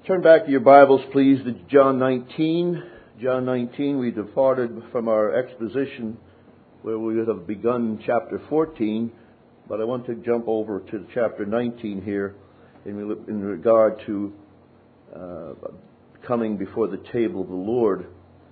Turn back to your Bibles, please, to John 19. John 19, we departed from our exposition where we would have begun chapter 14, but I want to jump over to chapter 19 here in regard to coming before the table of the Lord.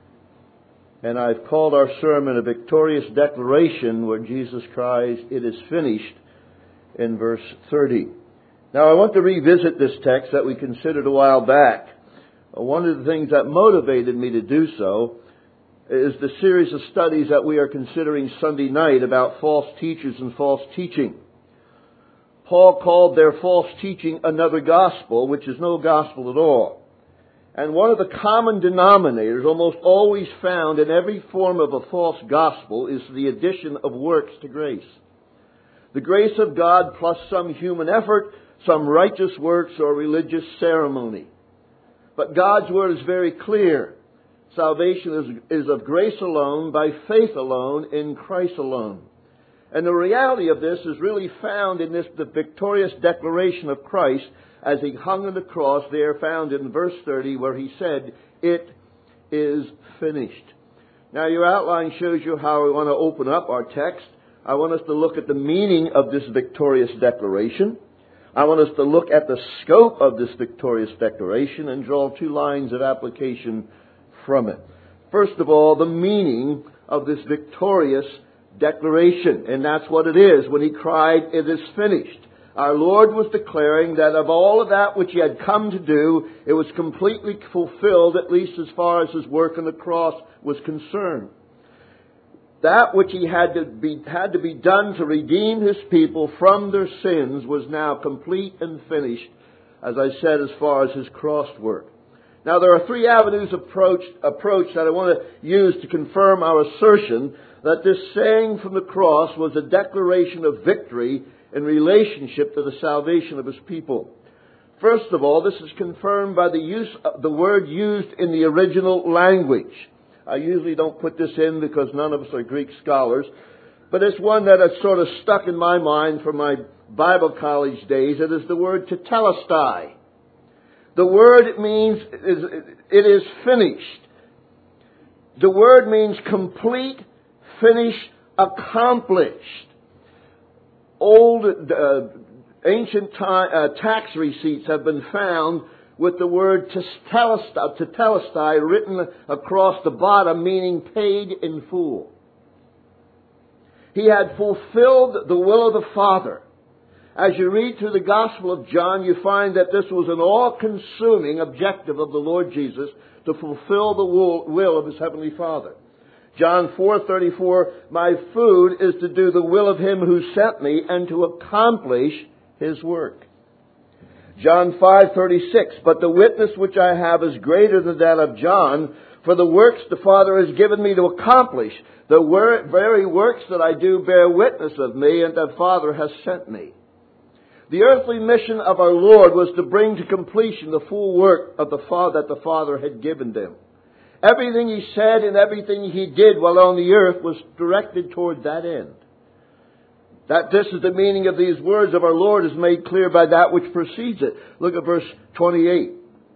And I've called our sermon a victorious declaration where Jesus cries, "It is finished," in verse 30. Now I want to revisit this text that we considered a while back. One of the things that motivated me to do so is the series of studies that we are considering Sunday night about false teachers and false teaching. Paul called their false teaching another gospel, which is no gospel at all. And one of the common denominators almost always found in every form of a false gospel is the addition of works to grace. The grace of God plus some human effort, some righteous works or religious ceremony. But God's Word is very clear. Salvation is of grace alone, by faith alone, in Christ alone. And the reality of this is really found in the victorious declaration of Christ as He hung on the cross there, found in verse 30, where He said, "It is finished." Now your outline shows you how we want to open up our text. I want us to look at the meaning of this victorious declaration. I want us to look at the scope of this victorious declaration and draw two lines of application from it. First of all, the meaning of this victorious declaration. And that's what it is when He cried, "It is finished." Our Lord was declaring that of all of that which He had come to do, it was completely fulfilled, at least as far as His work on the cross was concerned. That which He had to be done to redeem His people from their sins was now complete and finished, as I said, as far as His cross work. Now there are three avenues of approach that I want to use to confirm our assertion that this saying from the cross was a declaration of victory in relationship to the salvation of His people. First of all, this is confirmed by the use of the word used in the original language. I usually don't put this in because none of us are Greek scholars, but it's one that has sort of stuck in my mind from my Bible college days. It is the word tetelestai. The word means, it is finished. The word means complete, finished, accomplished. Old, ancient tax receipts have been found with the word tetelestai written across the bottom, meaning paid in full. He had fulfilled the will of the Father. As you read through the Gospel of John, you find that this was an all-consuming objective of the Lord Jesus to fulfill the will of His Heavenly Father. John 4:34, "My food is to do the will of Him who sent me and to accomplish His work." John 5:36, "But the witness which I have is greater than that of John, for the works the Father has given me to accomplish. The very works that I do bear witness of me, and the Father has sent me." The earthly mission of our Lord was to bring to completion the full work of the Father that the Father had given them. Everything He said and everything He did while on the earth was directed toward that end. That this is the meaning of these words of our Lord is made clear by that which precedes it. Look at verse 28.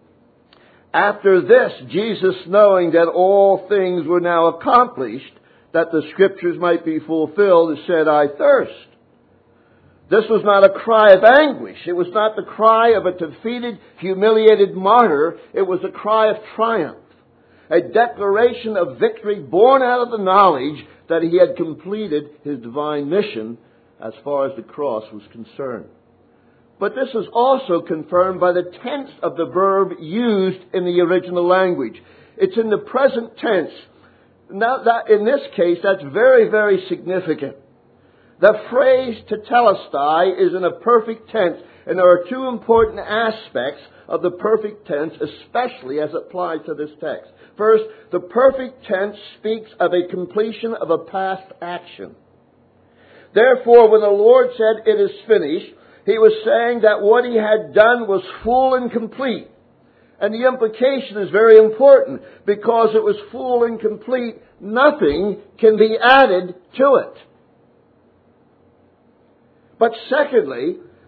"After this, Jesus, knowing that all things were now accomplished, that the Scriptures might be fulfilled, said, 'I thirst.'" This was not a cry of anguish. It was not the cry of a defeated, humiliated martyr. It was a cry of triumph. A declaration of victory born out of the knowledge that He had completed His divine mission as far as the cross was concerned. But this is also confirmed by the tense of the verb used in the original language. It's in the present tense. Now that in this case, that's very, very significant. The phrase tetelestai is in a perfect tense, and there are two important aspects of the perfect tense, especially as applied to this text. First, the perfect tense speaks of a completion of a past action. Therefore, when the Lord said, "It is finished," He was saying that what He had done was full and complete. And the implication is very important. Because it was full and complete, nothing can be added to it. But secondly,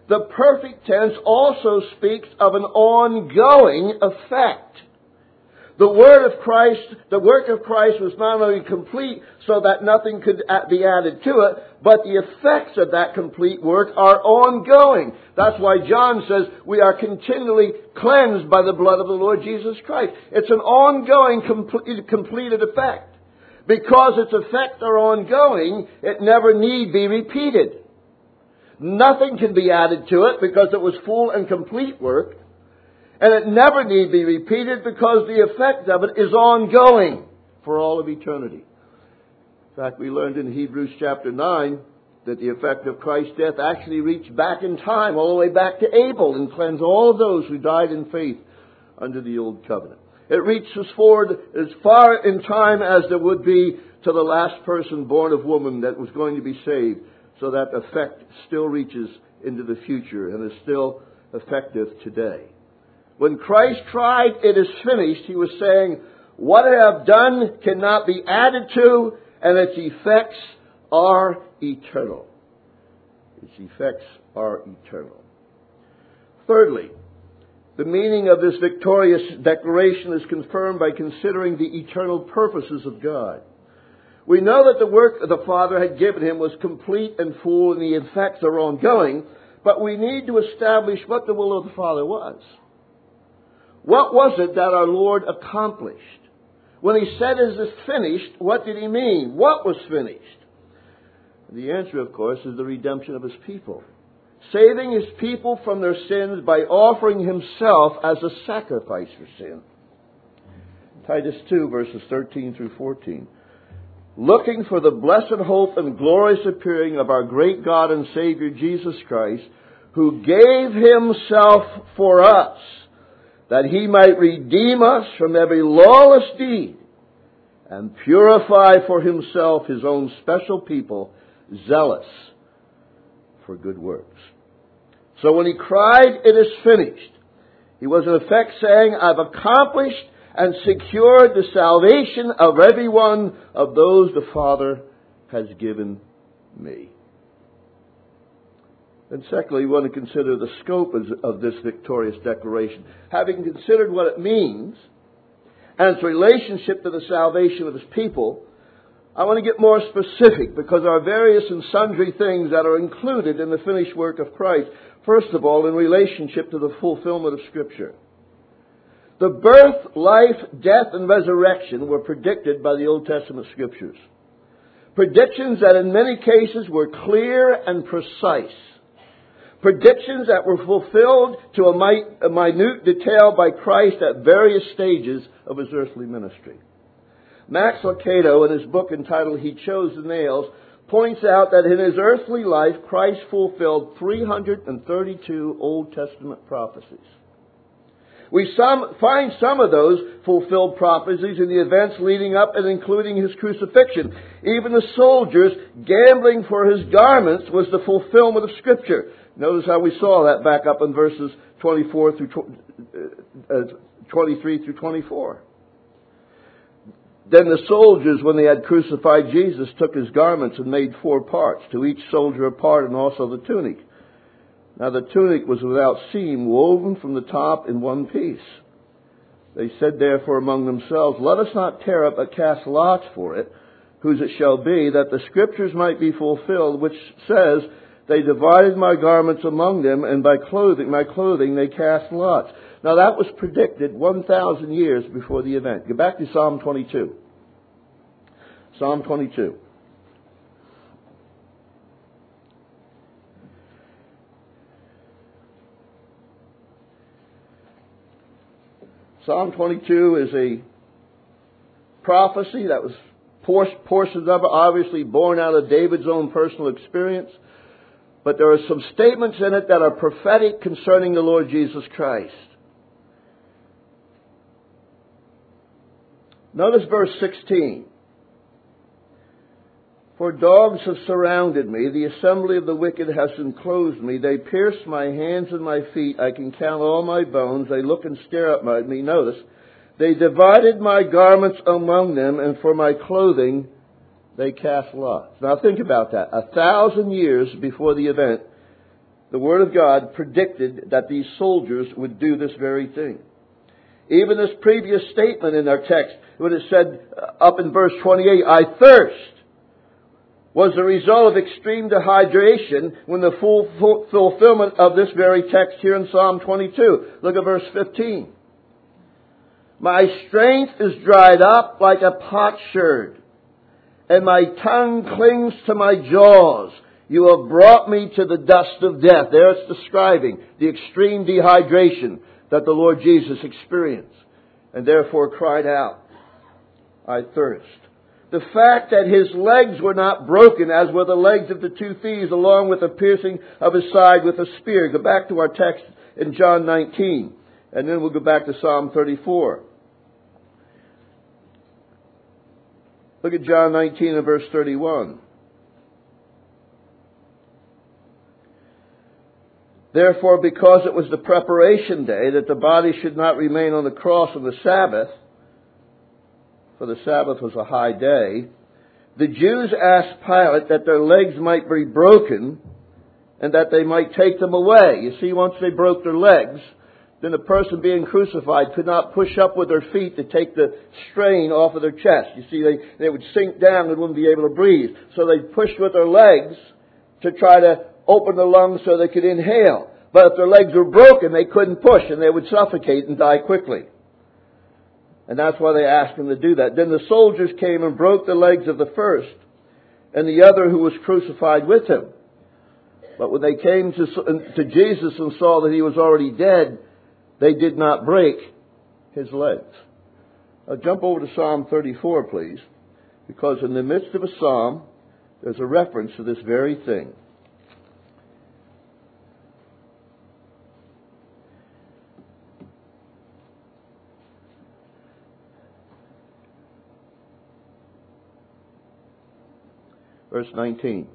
the perfect tense also speaks of an ongoing effect. The work of Christ was not only complete so that nothing could be added to it, but the effects of that complete work are ongoing. That's why John says we are continually cleansed by the blood of the Lord Jesus Christ. It's an ongoing, completed effect. Because its effects are ongoing, it never need be repeated. Nothing can be added to it because it was full and complete work. And it never need be repeated because the effect of it is ongoing for all of eternity. In fact, we learned in Hebrews chapter 9 that the effect of Christ's death actually reached back in time, all the way back to Abel, and cleansed all of those who died in faith under the old covenant. It reaches forward as far in time as there would be to the last person born of woman that was going to be saved, so that effect still reaches into the future and is still effective today. When Christ cried, "It is finished," He was saying, what I have done cannot be added to, and its effects are eternal. Its effects are eternal. Thirdly, the meaning of this victorious declaration is confirmed by considering the eternal purposes of God. We know that the work the Father had given Him was complete and full, and the effects are ongoing, but we need to establish what the will of the Father was. What was it that our Lord accomplished? When He said, "It is finished," what did He mean? What was finished? The answer, of course, is the redemption of His people. Saving His people from their sins by offering Himself as a sacrifice for sin. Titus 2, verses 13 through 14. Looking for the blessed hope and glorious appearing of our great God and Savior Jesus Christ, who gave Himself for us, that He might redeem us from every lawless deed and purify for Himself His own special people, zealous for good works. So when He cried, "It is finished," He was in effect saying, I've accomplished and secured the salvation of every one of those the Father has given me. And secondly, we want to consider the scope of this victorious declaration. Having considered what it means and its relationship to the salvation of His people, I want to get more specific because there are various and sundry things that are included in the finished work of Christ. First of all, in relationship to the fulfillment of Scripture. The birth, life, death, and resurrection were predicted by the Old Testament Scriptures. Predictions that in many cases were clear and precise. Predictions that were fulfilled to a minute detail by Christ at various stages of His earthly ministry. Max Lucado, in his book entitled He Chose the Nails, points out that in His earthly life, Christ fulfilled 332 Old Testament prophecies. We find some of those fulfilled prophecies in the events leading up and including His crucifixion. Even the soldiers gambling for His garments was the fulfillment of Scripture. Notice how we saw that back up in verses 23 through 24. Then the soldiers, when they had crucified Jesus, took His garments and made 4 parts, to each soldier a part, and also the tunic. Now the tunic was without seam, woven from the top in one piece. They said therefore among themselves, let us not tear up but cast lots for it, whose it shall be, that the Scriptures might be fulfilled, which says, they divided my garments among them, and by my clothing they cast lots. Now that was predicted 1,000 years before the event. Go back to Psalm 22. Psalm 22. Psalm 22 is a prophecy that was portions of it obviously born out of David's own personal experience. But there are some statements in it that are prophetic concerning the Lord Jesus Christ. Notice verse 16. For dogs have surrounded me, the assembly of the wicked has enclosed me. They pierce my hands and my feet. I can count all my bones. They look and stare at me. Notice, they divided my garments among them, and for my clothing they cast lots. Now think about that. 1,000 years before the event, the Word of God predicted that these soldiers would do this very thing. Even this previous statement in our text, when it said up in verse 28, I thirst, was the result of extreme dehydration when the full fulfillment of this very text here in Psalm 22. Look at verse 15. My strength is dried up like a potsherd, and my tongue clings to my jaws. You have brought me to the dust of death. There it's describing the extreme dehydration that the Lord Jesus experienced, and therefore cried out, I thirst. The fact that his legs were not broken, as were the legs of the two thieves, along with the piercing of his side with a spear. Go back to our text in John 19, and then we'll go back to Psalm 34. Look at John 19 and verse 31. Therefore, because it was the preparation day, that the body should not remain on the cross on the Sabbath, for the Sabbath was a high day, the Jews asked Pilate that their legs might be broken and that they might take them away. You see, once they broke their legs, then the person being crucified could not push up with their feet to take the strain off of their chest. You see, they would sink down and wouldn't be able to breathe. So they pushed with their legs to try to open the lungs so they could inhale. But if their legs were broken, they couldn't push and they would suffocate and die quickly. And that's why they asked him to do that. Then the soldiers came and broke the legs of the first and the other who was crucified with him. But when they came to Jesus and saw that he was already dead, they did not break his legs. Now jump over to Psalm 34, please, because in the midst of a psalm, there's a reference to this very thing. Verse 19.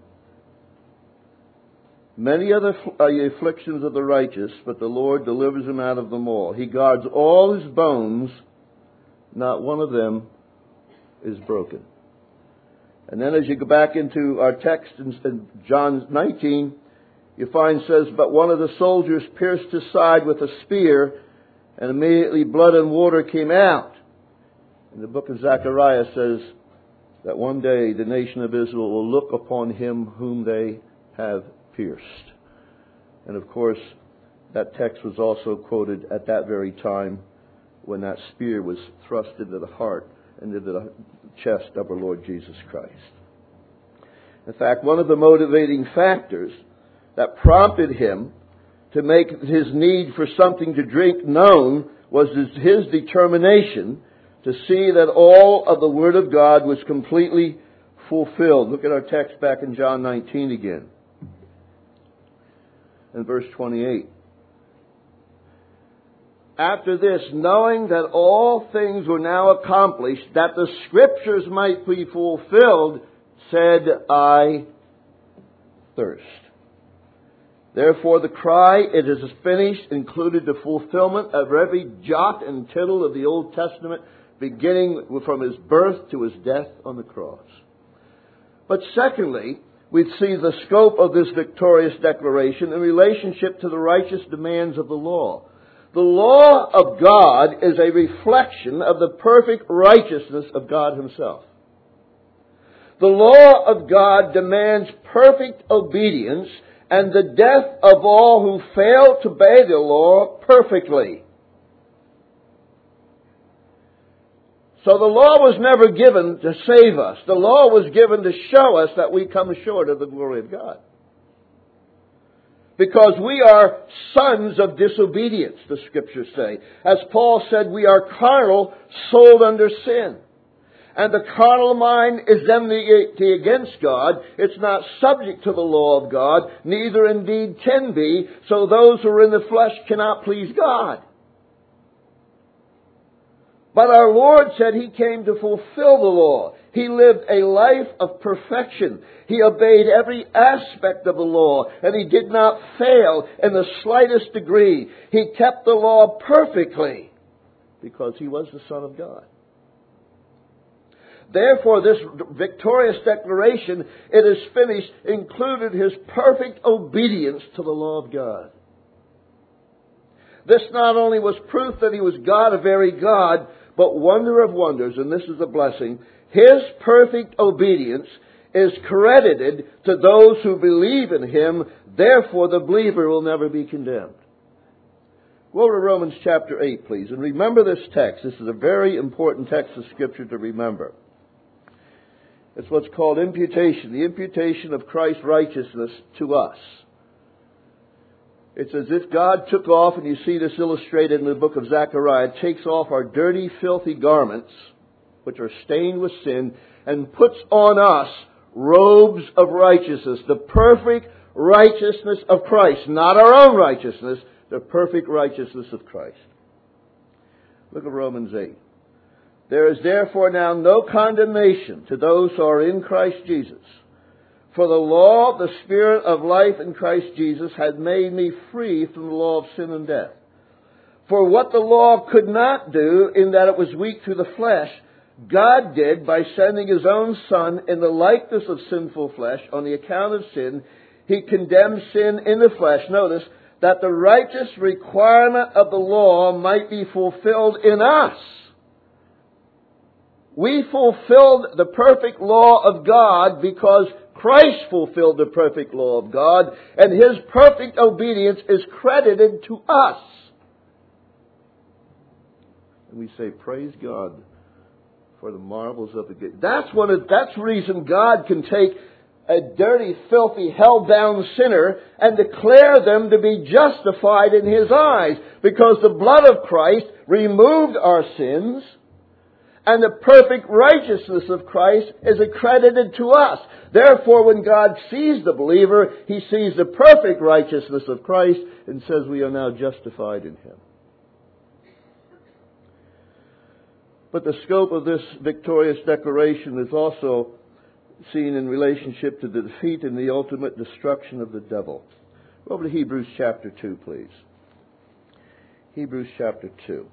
Many are the afflictions of the righteous, but the Lord delivers him out of them all. He guards all his bones, not one of them is broken. And then as you go back into our text in John 19, you find it says, but one of the soldiers pierced his side with a spear, and immediately blood and water came out. And the book of Zechariah says that one day the nation of Israel will look upon him whom they have pierced. And of course, that text was also quoted at that very time when that spear was thrust into the heart and into the chest of our Lord Jesus Christ. In fact, one of the motivating factors that prompted him to make his need for something to drink known was his determination to see that all of the Word of God was completely fulfilled. Look at our text back in John 19 again. In verse 28. After this, knowing that all things were now accomplished, that the Scriptures might be fulfilled, said, I thirst. Therefore the cry, it is finished, included the fulfillment of every jot and tittle of the Old Testament, beginning from his birth to his death on the cross. But secondly, we see the scope of this victorious declaration in relationship to the righteous demands of the law. The law of God is a reflection of the perfect righteousness of God Himself. The law of God demands perfect obedience and the death of all who fail to obey the law perfectly. So the law was never given to save us. The law was given to show us that we come short of the glory of God. Because we are sons of disobedience, the Scriptures say. As Paul said, we are carnal, sold under sin. And the carnal mind is enmity against God. It's not subject to the law of God, neither indeed can be. So those who are in the flesh cannot please God. But our Lord said He came to fulfill the law. He lived a life of perfection. He obeyed every aspect of the law, and He did not fail in the slightest degree. He kept the law perfectly because He was the Son of God. Therefore, this victorious declaration, it is finished, included his perfect obedience to the law of God. This not only was proof that he was God, a very God, but wonder of wonders, and this is a blessing, his perfect obedience is credited to those who believe in him. Therefore, the believer will never be condemned. Go to Romans chapter 8, please, and remember this text. This is a very important text of Scripture to remember. It's what's called imputation, the imputation of Christ's righteousness to us. It's as if God took off, and you see this illustrated in the book of Zechariah, takes off our dirty, filthy garments, which are stained with sin, and puts on us robes of righteousness, the perfect righteousness of Christ, not our own righteousness, the perfect righteousness of Christ. Look at Romans 8. There is therefore now no condemnation to those who are in Christ Jesus. For the law of the Spirit of life in Christ Jesus had made me free from the law of sin and death. For what the law could not do, in that it was weak through the flesh, God did by sending His own Son in the likeness of sinful flesh on the account of sin. He condemned sin in the flesh. Notice, that the righteous requirement of the law might be fulfilled in us. We fulfilled the perfect law of God because Christ fulfilled the perfect law of God, and His perfect obedience is credited to us. And we say, praise God for the marvels of the good. That's the reason God can take a dirty, filthy, hell-bound sinner and declare them to be justified in His eyes, because the blood of Christ removed our sins, and the perfect righteousness of Christ is accredited to us. Therefore, when God sees the believer, He sees the perfect righteousness of Christ and says we are now justified in Him. But the scope of this victorious declaration is also seen in relationship to the defeat and the ultimate destruction of the devil. Go over to Hebrews chapter 2, please. Hebrews chapter 2.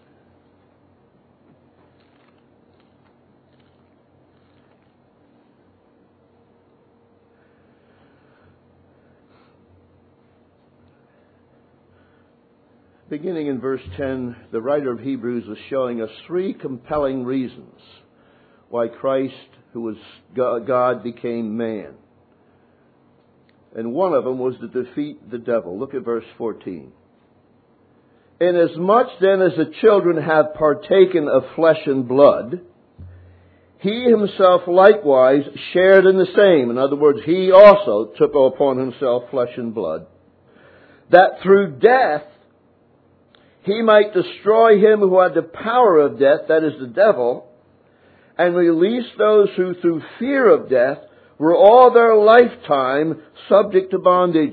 Beginning in verse 10, the writer of Hebrews is showing us three compelling reasons why Christ, who was God, became man. And one of them was to defeat the devil. Look at verse 14. Inasmuch then as the children have partaken of flesh and blood, He Himself likewise shared in the same. In other words, He also took upon Himself flesh and blood, that through death He might destroy him who had the power of death, that is the devil, and release those who through fear of death were all their lifetime subject to bondage.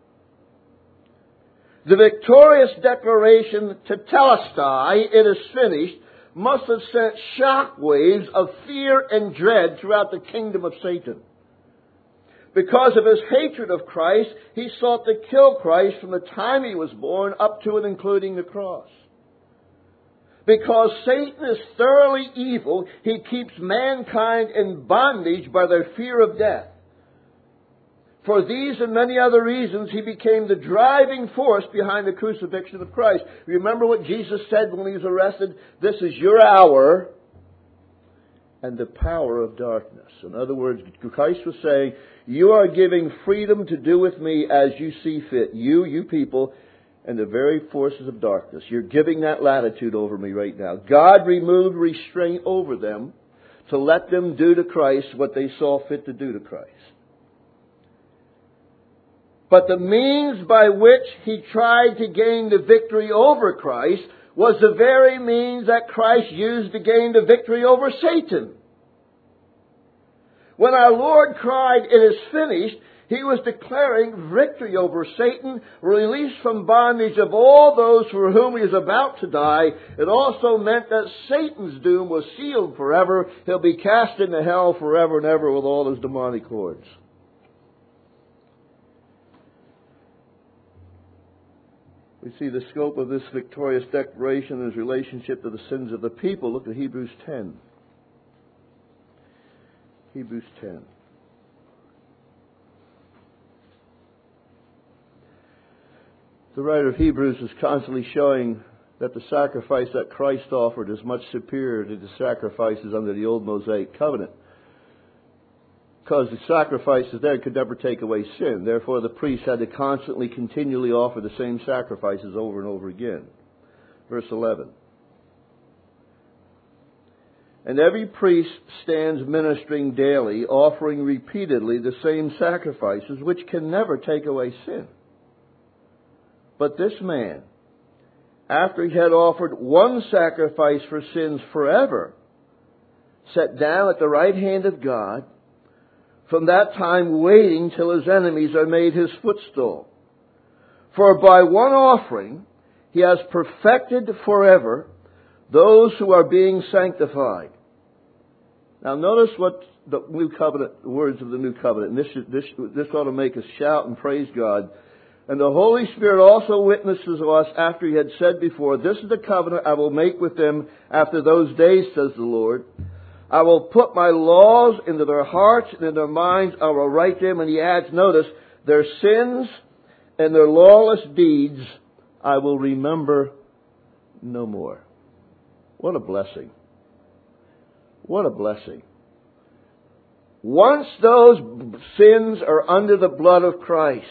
The victorious declaration tetelestai, it is finished, must have sent shock waves of fear and dread throughout the kingdom of Satan. Because of his hatred of Christ, he sought to kill Christ from the time He was born up to and including the cross. Because Satan is thoroughly evil, he keeps mankind in bondage by their fear of death. For these and many other reasons, he became the driving force behind the crucifixion of Christ. Remember what Jesus said when He was arrested? This is your hour and the power of darkness. In other words, Christ was saying, you are giving freedom to do with me as you see fit. You people, and the very forces of darkness. You're giving that latitude over me right now. God removed restraint over them to let them do to Christ what they saw fit to do to Christ. But the means by which He tried to gain the victory over Christ was the very means that Christ used to gain the victory over Satan. When our Lord cried, it is finished, He was declaring victory over Satan, release from bondage of all those for whom He is about to die. It also meant that Satan's doom was sealed forever. He'll be cast into hell forever and ever with all his demonic hordes. We see the scope of this victorious declaration in His relationship to the sins of the people. Look at Hebrews 10. Hebrews 10. The writer of Hebrews is constantly showing that the sacrifice that Christ offered is much superior to the sacrifices under the old Mosaic covenant. Because the sacrifices there could never take away sin. Therefore, the priest had to constantly, continually offer the same sacrifices over and over again. Verse 11. And every priest stands ministering daily, offering repeatedly the same sacrifices, which can never take away sin. But this man, after he had offered one sacrifice for sins forever, sat down at the right hand of God, from that time waiting till his enemies are made his footstool. For by one offering he has perfected forever those who are being sanctified. Now notice what the new covenant, the words of the new covenant. And this ought to make us shout and praise God. And the Holy Spirit also witnesses to us after he had said before, this is the covenant I will make with them after those days, says the Lord. I will put my laws into their hearts and in their minds I will write them. And he adds, notice, their sins and their lawless deeds I will remember no more. What a blessing. What a blessing. Once those sins are under the blood of Christ,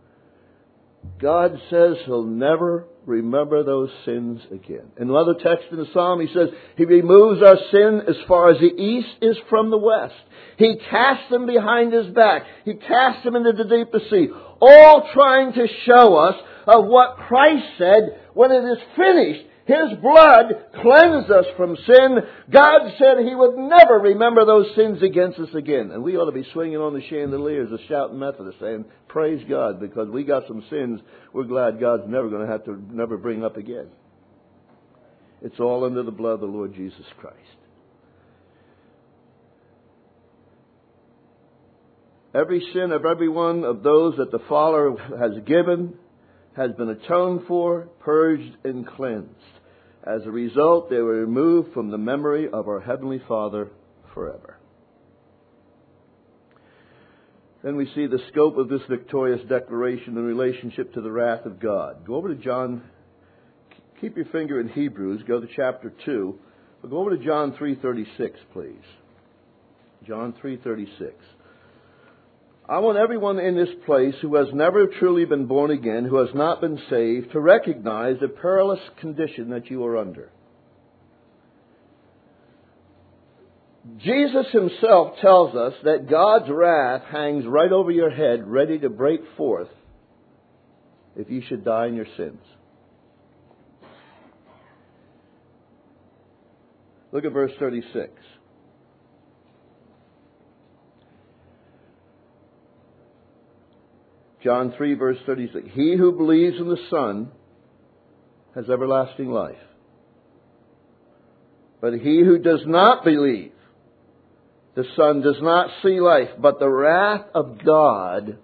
God says He'll never remember those sins again. In another text in the Psalm, He says, He removes our sin as far as the east is from the west. He casts them behind His back. He casts them into the deepest sea. All trying to show us of what Christ said when it is finished. His blood cleansed us from sin. God said He would never remember those sins against us again. And we ought to be swinging on the chandeliers as shouting Methodists saying, praise God, because we got some sins we're glad God's never going to have to never bring up again. It's all under the blood of the Lord Jesus Christ. Every sin of every one of those that the Father has given has been atoned for, purged, and cleansed. As a result, they were removed from the memory of our Heavenly Father forever. Then we see the scope of this victorious declaration in relationship to the wrath of God. Go over to John. Keep your finger in Hebrews. Go to chapter 2. But go over to John 3:36, please. John 3:36. I want everyone in this place who has never truly been born again, who has not been saved, to recognize the perilous condition that you are under. Jesus Himself tells us that God's wrath hangs right over your head, ready to break forth if you should die in your sins. Look at verse 36. John 3, verse 36. He who believes in the Son has everlasting life. But he who does not believe the Son does not see life, but the wrath of God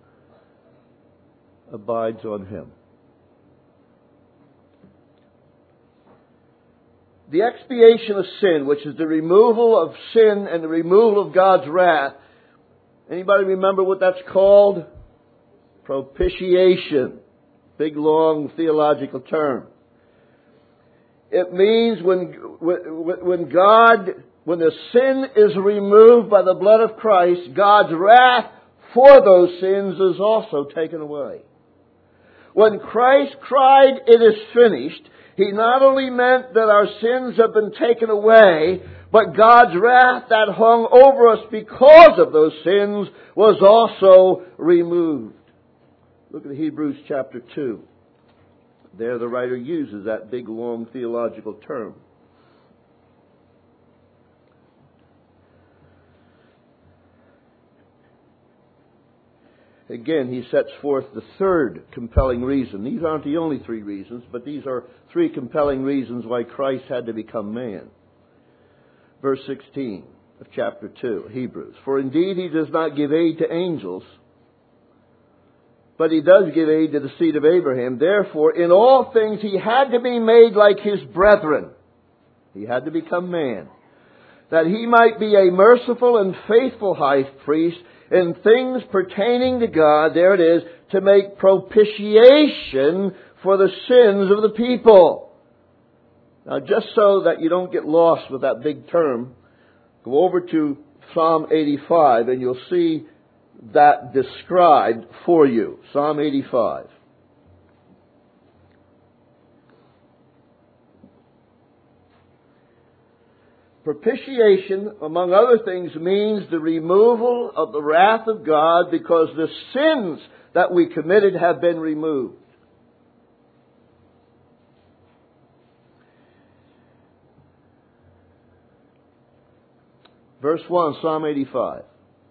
abides on him. The expiation of sin, which is the removal of sin and the removal of God's wrath. Anybody remember what that's called? Propitiation. Big, long theological term. It means when the sin is removed by the blood of Christ, God's wrath for those sins is also taken away. When Christ cried, "It is finished," He not only meant that our sins have been taken away, but God's wrath that hung over us because of those sins was also removed. Look at Hebrews chapter 2. There the writer uses that big, long theological term. Again, he sets forth the third compelling reason. These aren't the only three reasons, but these are three compelling reasons why Christ had to become man. Verse 16 of chapter 2, Hebrews. For indeed He does not give aid to angels, but He does give aid to the seed of Abraham. Therefore, in all things He had to be made like His brethren. He had to become man, that he might be a merciful and faithful high priest in things pertaining to God, there it is, to make propitiation for the sins of the people. Now, just so that you don't get lost with that big term, go over to Psalm 85 and you'll see that described for you. Psalm 85. Propitiation, among other things, means the removal of the wrath of God because the sins that we committed have been removed. Verse 1, Psalm 85.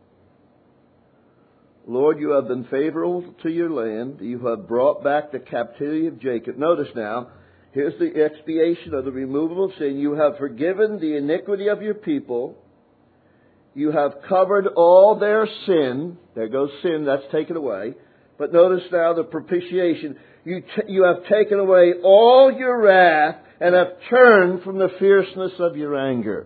Lord, you have been favorable to your land. You have brought back the captivity of Jacob. Notice now, here's the expiation of the removal of sin. You have forgiven the iniquity of your people. You have covered all their sin. There goes sin, that's taken away. But notice now the propitiation. You have taken away all your wrath and have turned from the fierceness of your anger.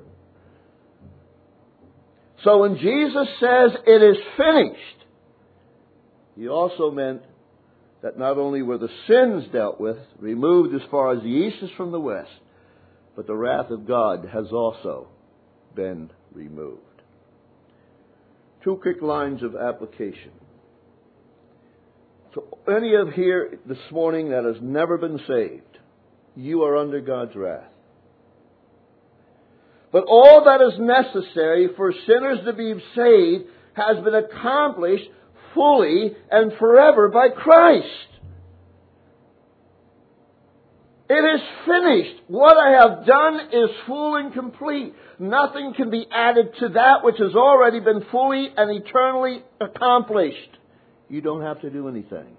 So when Jesus says it is finished, he also meant that not only were the sins dealt with, removed as far as the east is from the west, but the wrath of God has also been removed. Two quick lines of application. So any of here this morning that has never been saved, you are under God's wrath. But all that is necessary for sinners to be saved has been accomplished fully and forever by Christ. It is finished. What I have done is full and complete. Nothing can be added to that which has already been fully and eternally accomplished. You don't have to do anything.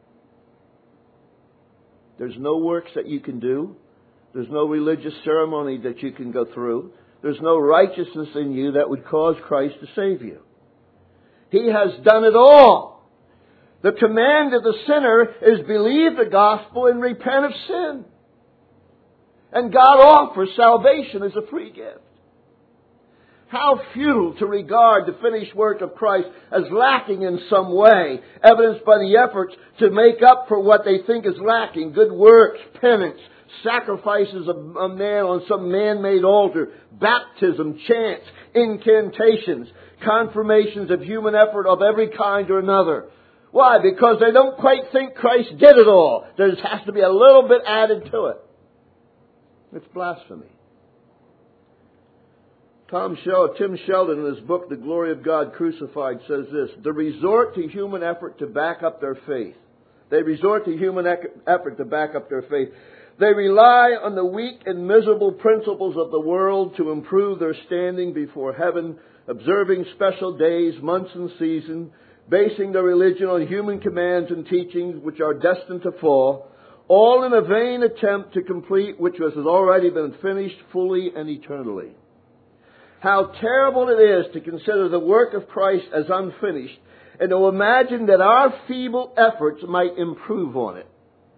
There's no works that you can do. There's no religious ceremony that you can go through. There's no righteousness in you that would cause Christ to save you. He has done it all. The command of the sinner is believe the gospel and repent of sin. And God offers salvation as a free gift. How futile to regard the finished work of Christ as lacking in some way, evidenced by the efforts to make up for what they think is lacking. Good works, penance, sacrifices of a man on some man-made altar, baptism, chants, incantations, confirmations of human effort of every kind or another. Why? Because they don't quite think Christ did it all. There has to be a little bit added to it. It's blasphemy. Tim Sheldon, in his book, The Glory of God Crucified, says this: the resort to human effort to back up their faith. They resort to human effort to back up their faith. They rely on the weak and miserable principles of the world to improve their standing before heaven, observing special days, months, and seasons, basing their religion on human commands and teachings which are destined to fall, all in a vain attempt to complete which has already been finished fully and eternally. How terrible it is to consider the work of Christ as unfinished and to imagine that our feeble efforts might improve on it.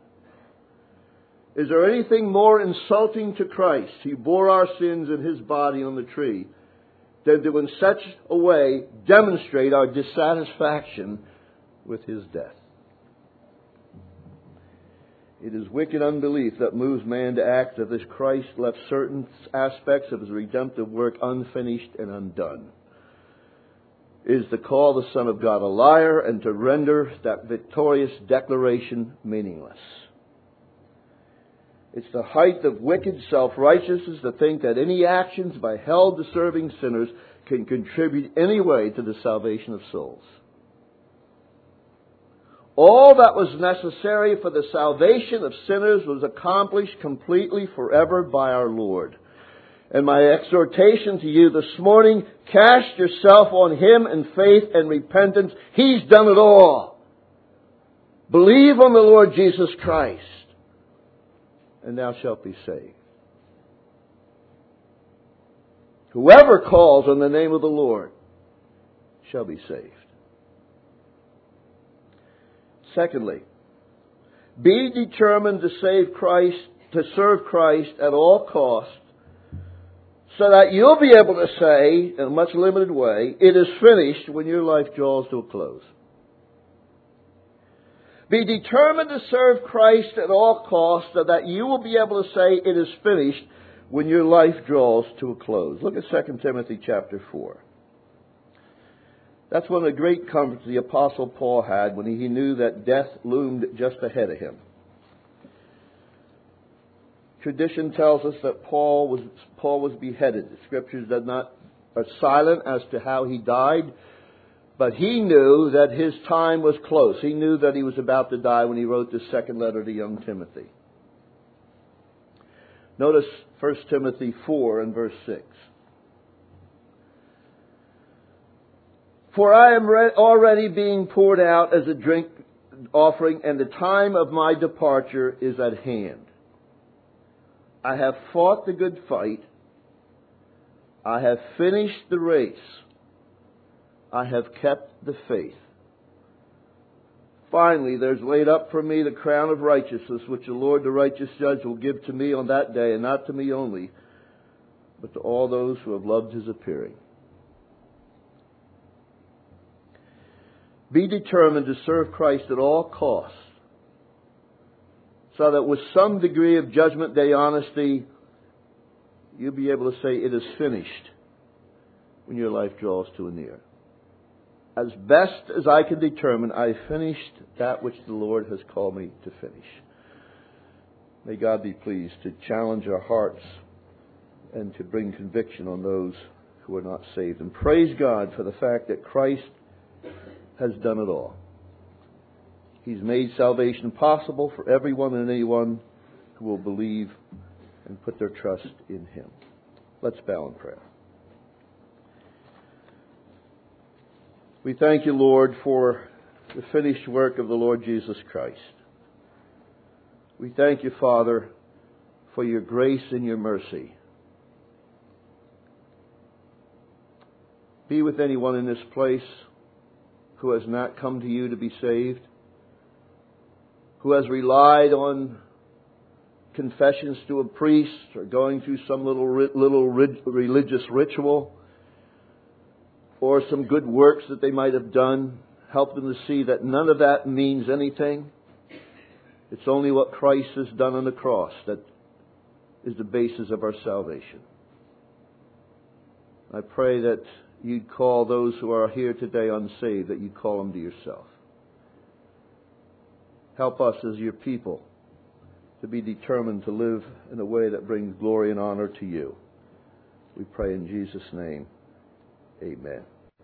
Is there anything more insulting to Christ, who bore our sins in His body on the tree, than to in such a way demonstrate our dissatisfaction with His death? It is wicked unbelief that moves man to act as if Christ left certain aspects of His redemptive work unfinished and undone. It is to call the Son of God a liar and to render that victorious declaration meaningless. It's the height of wicked self-righteousness to think that any actions by hell-deserving sinners can contribute any way to the salvation of souls. All that was necessary for the salvation of sinners was accomplished completely forever by our Lord. And my exhortation to you this morning, cast yourself on Him in faith and repentance. He's done it all. Believe on the Lord Jesus Christ, and thou shalt be saved. Whoever calls on the name of the Lord shall be saved. Secondly, be determined to serve Christ at all costs, so that you'll be able to say, in a much limited way, it is finished when your life draws to a close. Be determined to serve Christ at all costs so that you will be able to say it is finished when your life draws to a close. Look at 2 Timothy chapter 4. That's one of the great comforts the Apostle Paul had when he knew that death loomed just ahead of him. Tradition tells us that Paul was beheaded. The Scriptures are silent as to how he died, but he knew that his time was close. He knew that he was about to die when he wrote this second letter to young Timothy. Notice 1 Timothy 4 and verse 6. For I am already being poured out as a drink offering, and the time of my departure is at hand. I have fought the good fight. I have finished the race. I have kept the faith. Finally, there's laid up for me the crown of righteousness, which the Lord, the righteous judge, will give to me on that day, and not to me only, but to all those who have loved his appearing. Be determined to serve Christ at all costs, so that with some degree of Judgment Day honesty, you'll be able to say it is finished when your life draws to a near. As best as I can determine, I finished that which the Lord has called me to finish. May God be pleased to challenge our hearts and to bring conviction on those who are not saved. And praise God for the fact that Christ has done it all. He's made salvation possible for everyone and anyone who will believe and put their trust in Him. Let's bow in prayer. We thank you, Lord, for the finished work of the Lord Jesus Christ. We thank you, Father, for your grace and your mercy. Be with anyone in this place who has not come to you to be saved, who has relied on confessions to a priest or going through some little religious ritual or some good works that they might have done. Help them to see that none of that means anything. It's only what Christ has done on the cross that is the basis of our salvation. I pray that you'd call those who are here today unsaved, that you'd call them to yourself. Help us as your people to be determined to live in a way that brings glory and honor to you. We pray in Jesus' name. Amen.